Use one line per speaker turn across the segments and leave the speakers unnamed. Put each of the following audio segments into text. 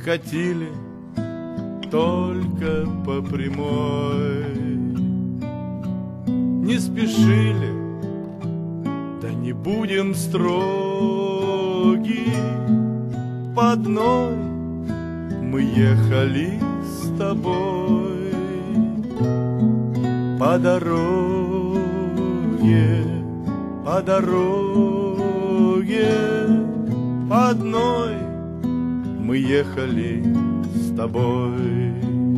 катили только по прямой. Не спешили, да не будем строги. По одной мы ехали с тобой по дороге, по дороге. По одной мы ехали с тобой.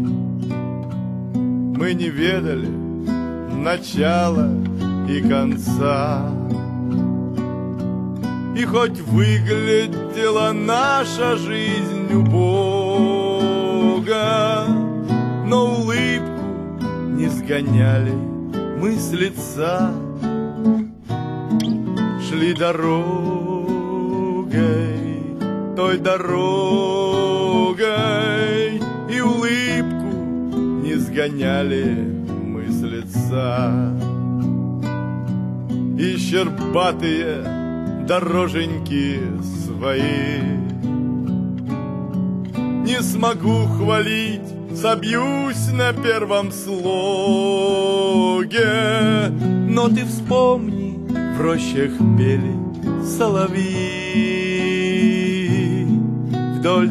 Мы не ведали начала и конца, и хоть выглядела наша жизнь убого, но улыбку не сгоняли мы с лица. Шли дорогой, той дорогой, и улыбку не сгоняли мы с лица. И щербатые дороженьки свои не смогу хвалить, собьюсь на первом слоге. Но ты вспомни, в рощах пели соловьи вдоль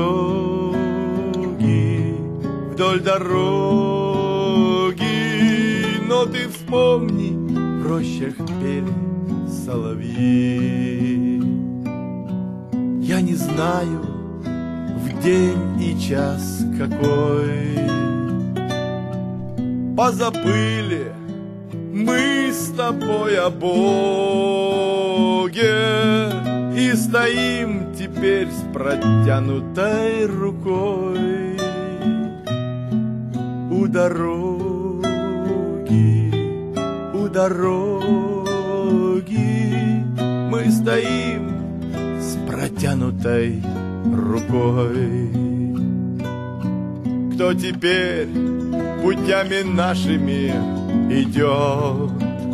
дороги, вдоль дороги. Но ты вспомни, в рощах пели соловьи. Я не знаю, в день и час какой позабыли мы с тобой о Боге и стоим теперь с протянутой рукой у дороги, у дороги. Мы стоим с протянутой рукой. Кто теперь путями нашими идет?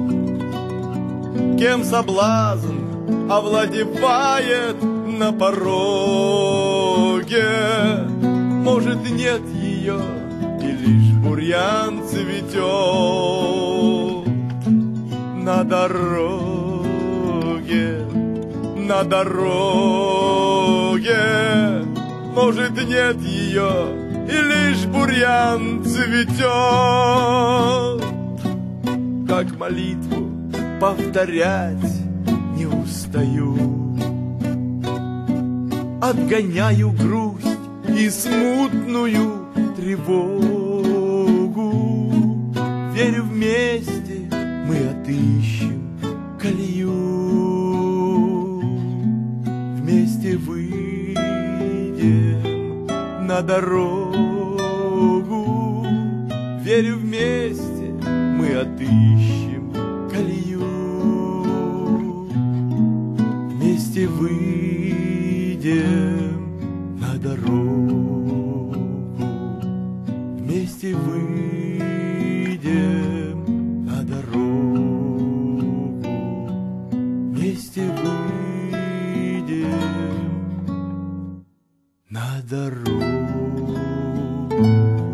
Кем соблазн овладевает на пороге? Может, нет ее, и лишь бурьян цветет на дороге, на дороге. Может, нет ее, и лишь бурьян цветет. Как молитву повторять не устаю, отгоняю грусть и смутную тревогу. Верю, вместе мы отыщем колею, вместе выйдем на дорогу. Верю, вместе мы отыщем колею, вместе выйдем на дорогу, вместе выйдем на дорогу, вместе выйдем на дорогу.